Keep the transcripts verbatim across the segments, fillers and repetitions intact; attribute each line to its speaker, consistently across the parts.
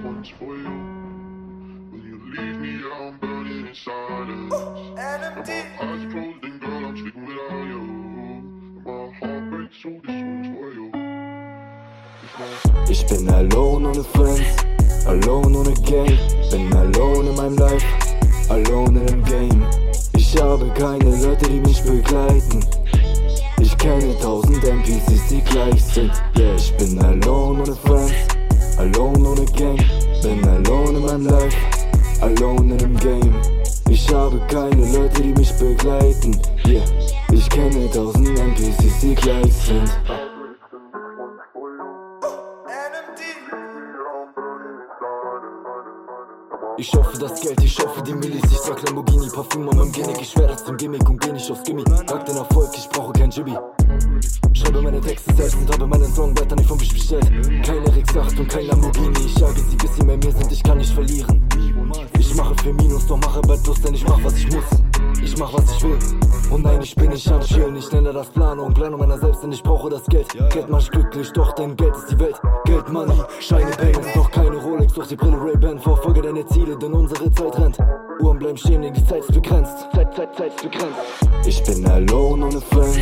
Speaker 1: one's for you. Will you leave me? I'm burning in silence. And my eyes closed and girl, I'm sleeping without you. And my heart breaks, so this one's for you.
Speaker 2: Ich bin alone ohne Friends, alone ohne Gang. Bin alone in meinem Life, alone in dem Game. Ich habe keine Leute, die mich begleiten. Ich kenne tausend N P Cs, die gleich sind. Yeah, ich bin alone ohne Friends, alone ohne Gang. Bin alone in meinem Life, alone in dem Game. Ich habe keine Leute, die mich begleiten. Yeah, ich kenne tausend N P Cs, die gleich sind. Ich hoffe das Geld, ich hoffe die Millis. Ich trag Lamborghini, Parfüm an meinem Gimmick. Ich schwör das zum Gimmick und geh nicht aufs Gimmick. Sag den Erfolg, ich brauche kein Jibby. Schreibe meine Texte selbst und habe meinen Song weiter nicht von mich bestellt. Kein Eric acht und kein Lamborghini. Ich jage sie, bis sie bei mir sind, ich kann nicht verlieren. Ich mache für Minus, doch mache bald Plus, denn ich mach was ich muss. Ich mach was ich will. Und nein, ich bin nicht am Chillen. Ich nenne das Planung, Planung meiner selbst, denn ich brauche das Geld. Geld macht glücklich, doch dein Geld ist die Welt. Geld, Money, Scheine, Payments, doch keine Rolex, doch die Brille Ray-Ban. Verfolge deine Ziele, denn unsere Zeit rennt. Uhren bleiben stehen, denn die Zeit ist begrenzt. Zeit, Zeit, Zeit ist begrenzt. Ich bin alone ohne Friends,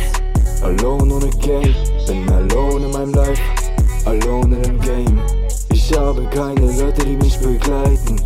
Speaker 2: alone ohne Gang. Bin alone in meinem Life, alone in dem Game. Ich habe keine Leute, die mich begleiten.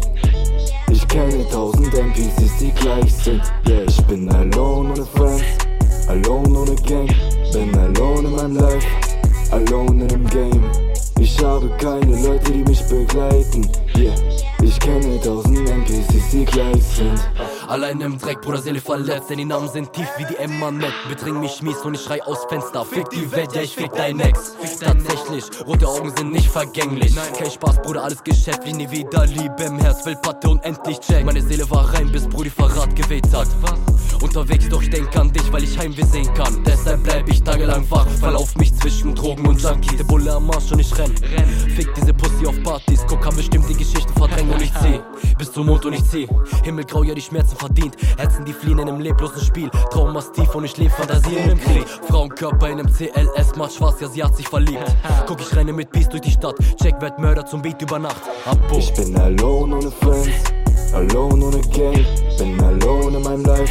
Speaker 2: Ich kenne tausend N P Cs, die gleich sind. Yeah, ich bin alone ohne Friends, alone ohne Gang. Bin alone in meinem Life, alone in dem Game. Ich habe keine Leute, die mich begleiten. Yeah, ich kenne tausend N P Cs, die gleich sind.
Speaker 3: Allein im Dreck, Bruder, Seele verletzt, denn die Namen sind tief wie die Emma-Net. Bedring mich mies und ich schrei aus Fenster. Fick die Welt, ja ich fick dein Ex. Tatsächlich, rote Augen sind nicht vergänglich. Kein Spaß, Bruder, alles geschäftlich, nie wieder Liebe im Herz. Will Patte und endlich check. Meine Seele war rein, bis Brudi Verrat geweht hat. Unterwegs, doch ich denk an dich, weil ich Heimweh sehen kann. Deshalb bleib ich tagelang wach, verlauf mich zwischen Drogen und Junkies. Der Bulle am Marsch und ich renn. Fick diese Pussy auf Partys, guck, kann bestimmt die Geschichten verdrängen und ich zieh bis zum Mond und ich zieh. Himmelgrau, ja die Schmerzen verdient. Herzen, die fliehen in einem leblosen Spiel. Traumas tief und ich leb Fantasien im Krieg. Frauenkörper in einem C L S, macht schwarz, ja sie hat sich verliebt. Guck, ich renne mit Beast durch die Stadt. Check, werd Mörder zum Beat über Nacht. Abo.
Speaker 2: Ich bin alone ohne Friends, alone ohne Gang. Bin alone in meinem Life,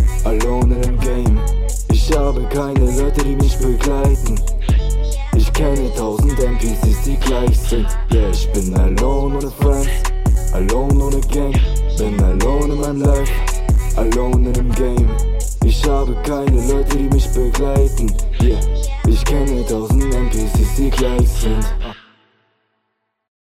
Speaker 2: alone in dem Game. Ich habe keine Leute, die mich begleiten. Ich kenne tausend N P Cs, die gleich sind. Yeah, ich bin alone ohne Friends, alone ohne Gang. Bin alone in meinem Life, alone in dem Game. Ich habe keine Leute, die mich begleiten. Yeah, ich kenne tausend N P Cs, die gleich sind.